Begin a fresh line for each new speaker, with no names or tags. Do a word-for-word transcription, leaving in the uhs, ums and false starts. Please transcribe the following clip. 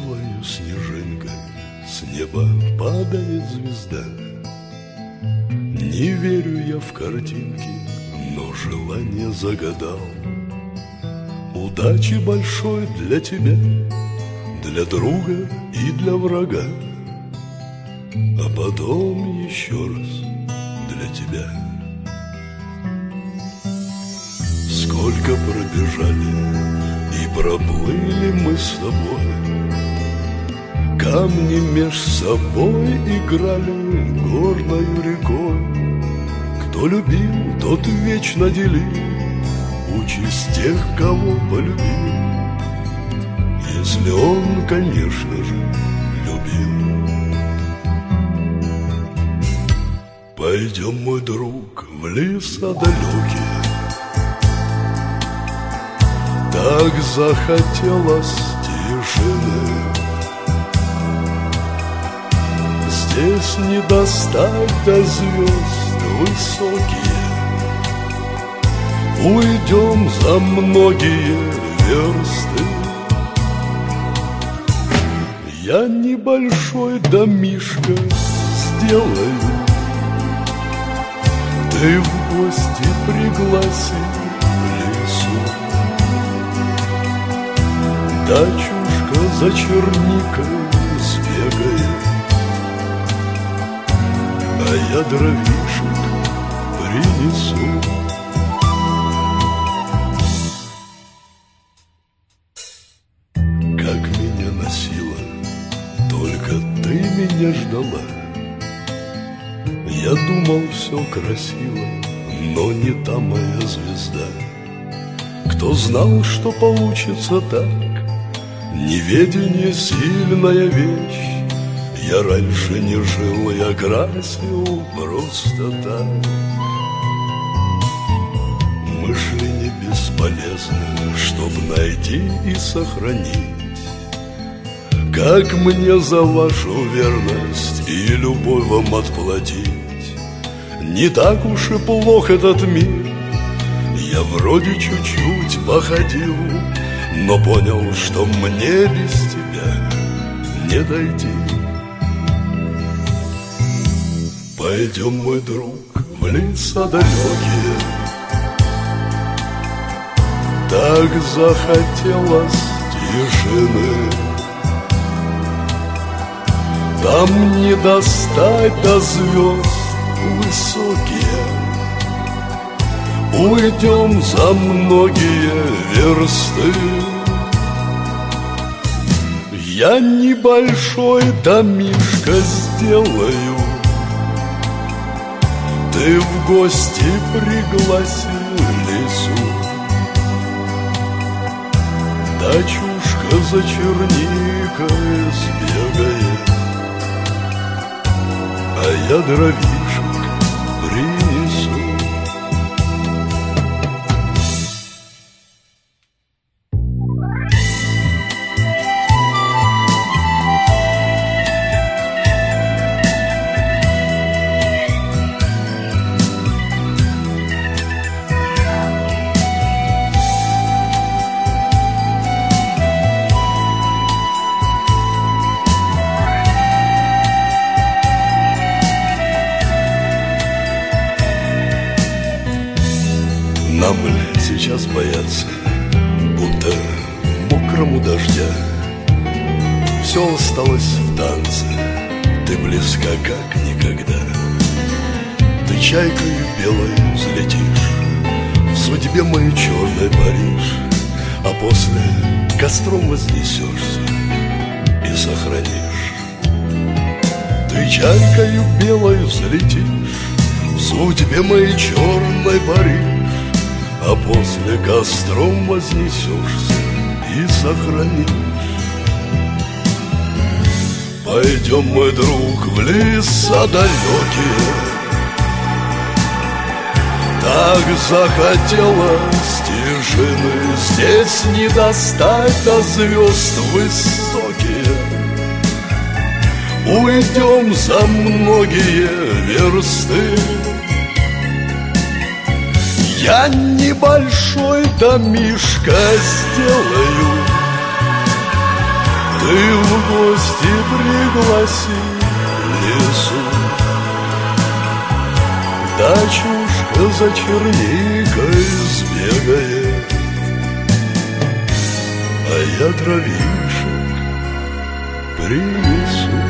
белою снежинкой с неба падает звезда. Не верю я в картинки, но желание загадал. Удачи большой для тебя, для друга и для врага, а потом еще раз для тебя. Сколько пробежали и проплыли мы с тобой, камни меж собой играли горною рекой. Кто любил, тот вечно делил участь тех, кого полюбил, если он, конечно же, любил. Пойдем, мой друг, в леса далекие. Так захотелось тишины. Здесь не достать до звезд высокие. Уйдем за многие версты. Я небольшой домишко сделаю, ты в гости пригласи в лесу. Дачушка за черникой сбегает, а я дровишек принесу. Как меня носило, только ты меня ждала. Я думал, все красиво, но не та моя звезда. Кто знал, что получится так? Неведение — сильная вещь. Я раньше не жил, я красил просто так. Мы шли не бесполезно, чтоб найти и сохранить. Как мне за вашу верность и любовь вам отплатить? Не так уж и плох этот мир. Я вроде чуть-чуть походил, но понял, что мне без тебя не дойти. Пойдем, мой друг, в леса далекие. Так захотелось тишины. Там не достать до звезд высокие. Уйдем за многие версты. Я небольшой домишко сделаю, ты в гости пригласи в лесу. Дачушка за черникой сбегает, а я дровишек принесу. Нам ли сейчас бояться, будто мокрому дождя? Все осталось в танце, ты близка как никогда. Ты чайкою белой взлетишь в судьбе моей черной Париж, а после костром вознесешься и сохранишь. Ты чайкою белой взлетишь в судьбе моей черной Париж, а после костром вознесешься и сохранишь. Пойдем, мой друг, в леса далекие. Так захотелось тишины. Здесь не достать до звезд высокие. Уйдем за многие версты. Я небольшой домишко сделаю, ты ты в гости пригласи лесу. Дачушка за черникой сбегает, а я дровишек принесу.